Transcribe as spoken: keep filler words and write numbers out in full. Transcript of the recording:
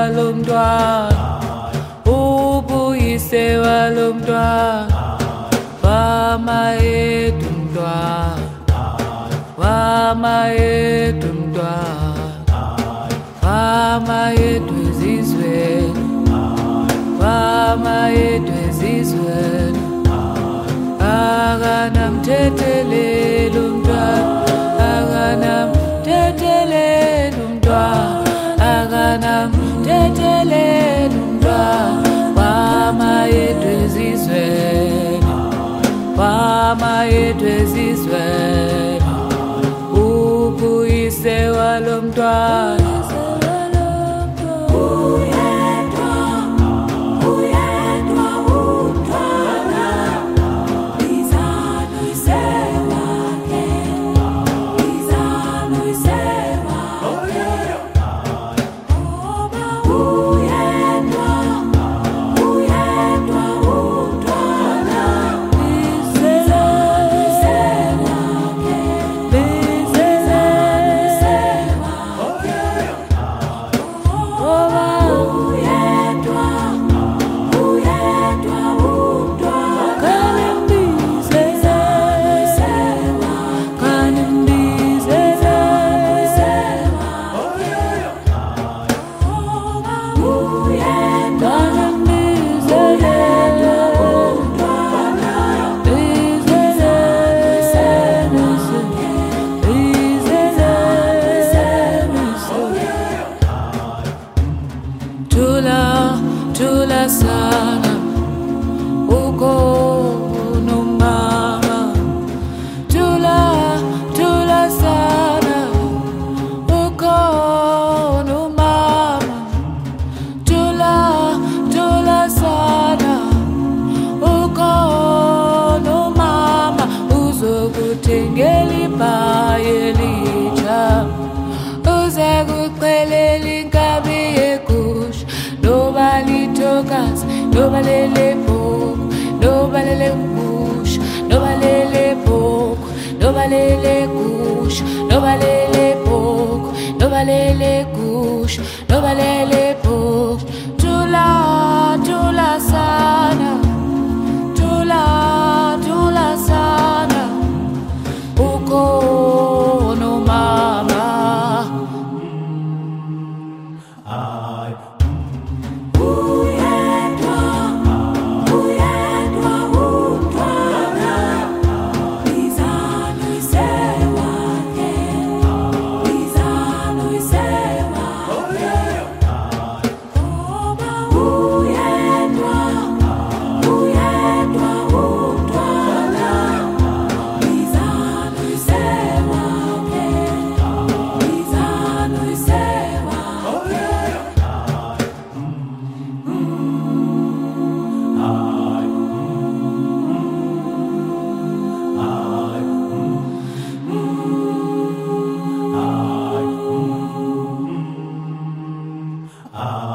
walomntwana, ubuyise walomntwana, wama yethu mntwana, wama yethu mntwana, wama yethu ezizweni, wama yethu ezizweni, akanamthetheleli umntwana, akanamthetheleli umntwana, akanamthetheleli umntwana, wama yethu ezizweni, wama yethu ezizweni, ubuyise walomntwana. Tula, tula sana, ukono mama. Tula, tula sana, ukono mama. Tula, tula sana, ukono mama. Uzokuthengela ibhayi elitsha, uzakuxhelela inkabi yegusha, noba litokazi, noba lele bhokhwe, noba lele gusha, noba lele bhokhwe, noba lele gusha, noba lele bhokhwe, noba lele gusha, noba lele bhokhwe. Tula, tula sana, tula, tula sana, ukono mama. Ah.